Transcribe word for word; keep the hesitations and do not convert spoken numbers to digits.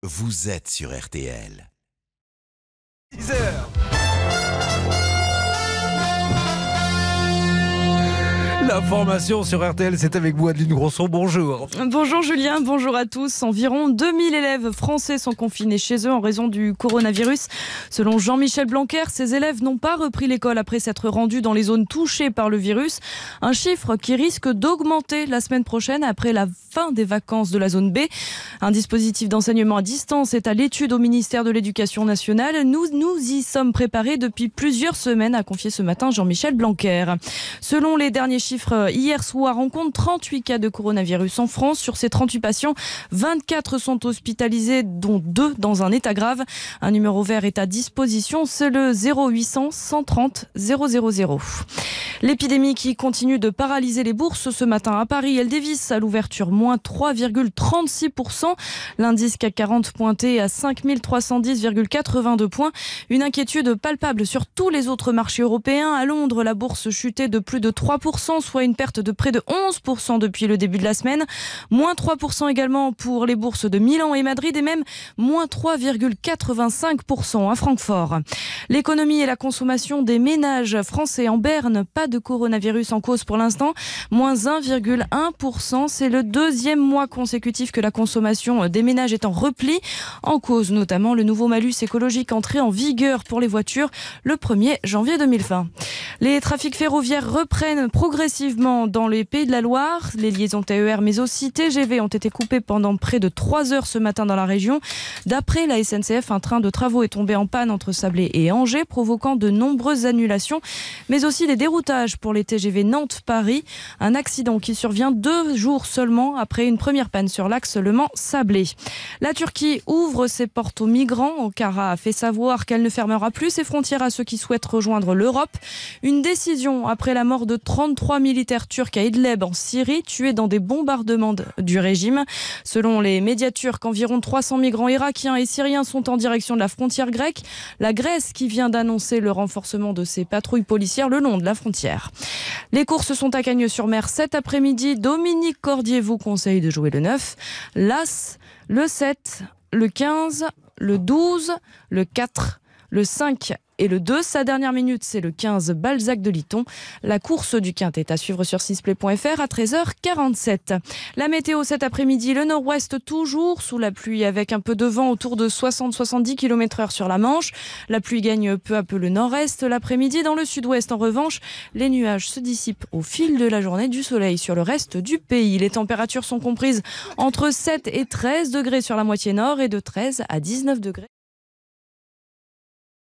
vous êtes sur R T L. dix heures. L'information sur R T L, c'est avec vous, Adeline Grosson. Bonjour. Bonjour Julien, bonjour à tous. Environ deux mille élèves français sont confinés chez eux en raison du coronavirus. Selon Jean-Michel Blanquer, ces élèves n'ont pas repris l'école après s'être rendus dans les zones touchées par le virus. Un chiffre qui risque d'augmenter la semaine prochaine après la fin des vacances de la zone B. Un dispositif d'enseignement à distance est à l'étude au ministère de l'Éducation nationale. Nous nous y sommes préparés depuis plusieurs semaines, a confié ce matin Jean-Michel Blanquer. Selon les derniers chiffres, hier soir, on compte trente-huit cas de coronavirus en France. Sur ces trente-huit patients, vingt-quatre sont hospitalisés, dont deux dans un état grave. Un numéro vert est à disposition, c'est le zéro huit cents, cent trente, zéro zéro zéro. L'épidémie qui continue de paralyser les bourses ce matin à Paris, elle dévisse à l'ouverture, moins trois virgule trente-six pour cent. L'indice C A C quarante pointé à cinq mille trois cent dix virgule quatre-vingt-deux points. Une inquiétude palpable sur tous les autres marchés européens. À Londres, la bourse chutait de plus de trois pour cent, soit une perte de près de onze pour cent depuis le début de la semaine. Moins trois pour cent également pour les bourses de Milan et Madrid et même moins trois virgule quatre-vingt-cinq pour cent à Francfort. L'économie et la consommation des ménages français en berne, pas de coronavirus en cause pour l'instant. Moins un virgule un pour cent, c'est le deuxième mois consécutif que la consommation des ménages est en repli. En cause notamment le nouveau malus écologique entré en vigueur pour les voitures le premier janvier deux mille vingt. Les trafics ferroviaires reprennent progressivement dans les Pays de la Loire. Les liaisons T E R mais aussi T G V ont été coupées pendant près de trois heures ce matin dans la région. D'après la S N C F, un train de travaux est tombé en panne entre Sablé et Angers, provoquant de nombreuses annulations, mais aussi des déroutages pour les T G V Nantes-Paris. Un accident qui survient deux jours seulement après une première panne sur l'axe Le Mans-Sablé. La Turquie ouvre ses portes aux migrants. Ankara a fait savoir qu'elle ne fermera plus ses frontières à ceux qui souhaitent rejoindre l'Europe. Une décision après la mort de trente-trois militaires turcs à Idlib en Syrie, tués dans des bombardements du régime. Selon les médias turcs, environ trois cents migrants irakiens et syriens sont en direction de la frontière grecque. La Grèce qui vient d'annoncer le renforcement de ses patrouilles policières le long de la frontière. Les courses sont à Cagnes-sur-Mer cet après-midi. Dominique Cordier vous conseille de jouer le neuf, l'As, le sept, le quinze, le douze, le quatre, le cinq et le deux. Sa dernière minute, c'est le quinze Balzac de Liton. La course du Quintet est à suivre sur sixplay point f r à treize heures quarante-sept. La météo cet après-midi, le nord-ouest toujours sous la pluie avec un peu de vent autour de soixante à soixante-dix kilomètres heure sur la Manche. La pluie gagne peu à peu le nord-est. L'après-midi, dans le sud-ouest, en revanche, les nuages se dissipent au fil de la journée, du soleil sur le reste du pays. Les températures sont comprises entre sept et treize degrés sur la moitié nord et de treize à dix-neuf degrés.